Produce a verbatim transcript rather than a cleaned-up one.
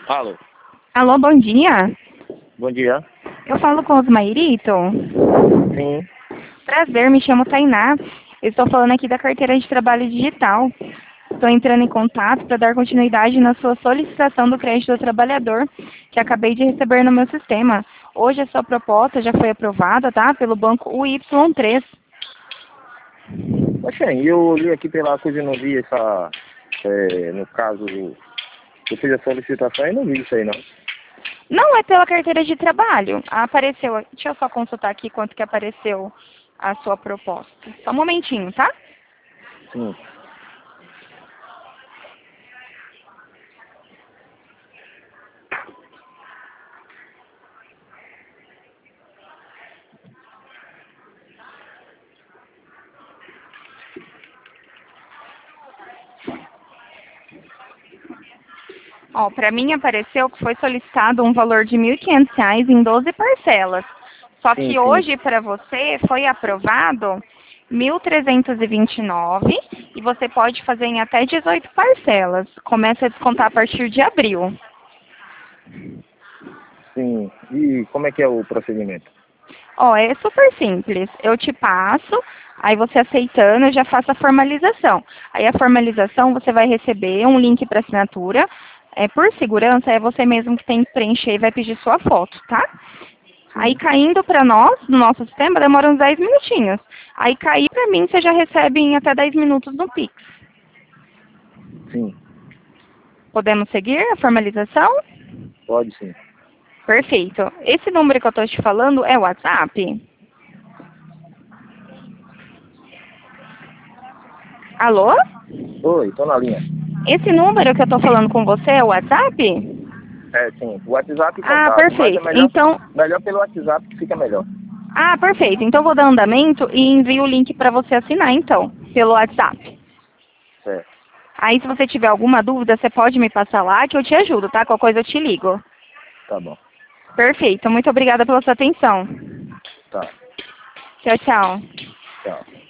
Alô, Alô, bom dia. bom dia. Eu falo com os Mairito. Sim, Prazer, me chamo Tainá. Eu estou falando aqui da carteira de trabalho digital. Estou entrando em contato para dar continuidade na sua solicitação do crédito do trabalhador, que acabei de receber no meu sistema. Hoje a sua proposta já foi aprovada, tá? Pelo banco U Y três. poxa, eu olhei aqui pela coisa e não vi essa, é, no caso, eu fiz a solicitação e não vi isso aí não. Não é pela carteira de trabalho. Apareceu. Deixa eu só consultar aqui quanto que apareceu a sua proposta. Só um momentinho, tá? Sim, Ó, para mim apareceu que foi solicitado um valor de mil e quinhentos reais em doze parcelas. Só sim, que sim, hoje para você foi aprovado mil trezentos e vinte e nove e você pode fazer em até dezoito parcelas. Começa a descontar a partir de abril. sim. E como é que é o procedimento? Ó, é super simples. Eu te passo, aí você aceitando, eu já faço a formalização. Aí a formalização você vai receber um link para assinatura. É, por segurança, é você mesmo que tem que preencher e vai pedir sua foto, tá? Aí Sim, caindo para nós, no nosso sistema, demora uns dez minutinhos. Aí cair para mim, você já recebe em até dez minutos no Pix. sim, Podemos seguir a formalização? pode sim. Perfeito. Esse número que eu estou te falando é o WhatsApp? Alô? Oi, tô na linha. Esse número que eu estou falando com você é o WhatsApp? É, sim, WhatsApp e Ah, contato, mas é perfeito. melhor, Então, melhor pelo WhatsApp que fica melhor. ah, perfeito. Então eu vou dar andamento e envio o link para você assinar, então, pelo WhatsApp. Certo, Aí, se você tiver alguma dúvida, você pode me passar lá que eu te ajudo, tá? Qualquer coisa eu te ligo. tá bom, Perfeito. Muito obrigada pela sua atenção. tá, Tchau, tchau. tchau.